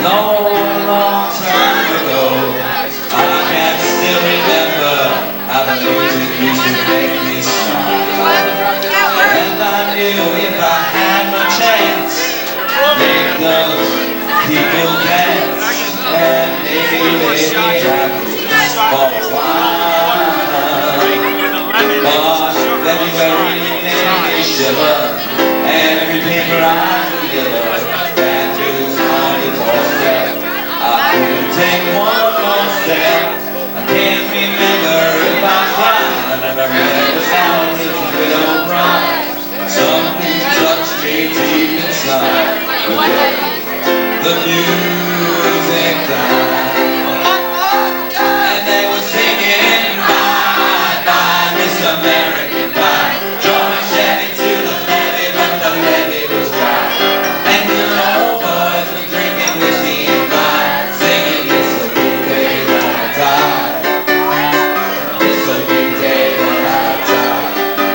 long, long time ago. I can still remember how the music used to make me smile. And I knew if I had my chance, make those people dance and maybe make me happy for a while. But February made me shiver, and every paper I deliver, bad news on the doorstep. I couldn't take one more step. I can't remember if I cried. I read the sound of the widow bride. Something touched me deep inside. The music died, and they were singing bye bye, Miss American Pie. Drove my Chevy to the levee, but the levee was dry. And the old boys were drinking whiskey and rye, singing this will be the day that I die. This will be the day that I die.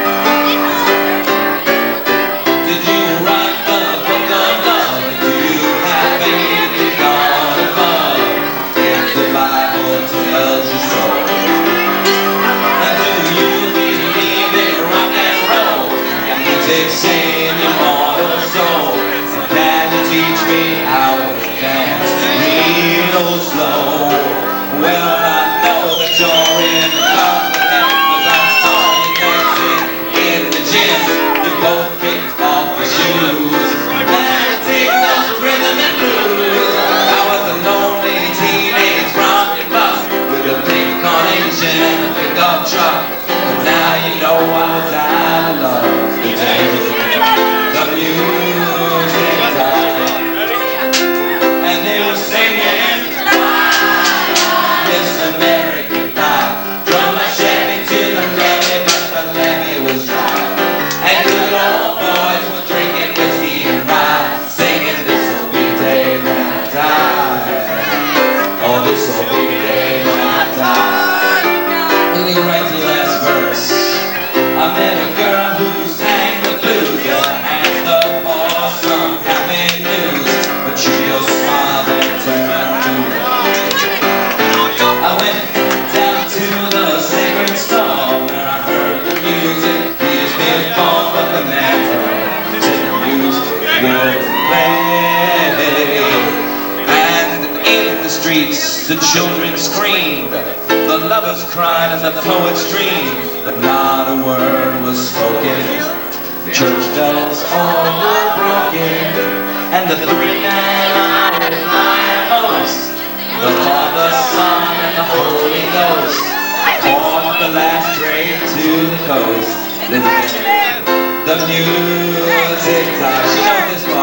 Did you write the book of love? Do you have anything on above? If the Bible tells you so. And do you believe in rock and roll? And music sing your mortal soul. And can you teach me how to dance real slow? Well, I know that you're in love with him, 'cause I saw you dancing in the gym. You both kicked off your shoes and take those rhythm and blues. I was a lonely teenage rocket bus with a pink carnation and a pickup truck. But now you know I was out of love the day the music died. And they were singing Miss American Pie. Drove my Chevy to the levee, but the levee was dry. And good old boys were drinking whiskey and rye, singing this will be the day when I die. Oh, this will be the day when I die. I'm gonna go right to the last verse. I met a girl who sang the blues, and I asked her for some happy news, but she just smiled and turned to me. I went down to the sacred stone, and I heard the music. He has been born, but the man said the music would play. And in the streets, the children screamed, the lovers cried, and the poets dreamed, but not a word was spoken. The church bells all were broken, and the 3-man iron host, the Father, Son, and the Holy Ghost, poured the last train to the coast. The music died. She knows this one.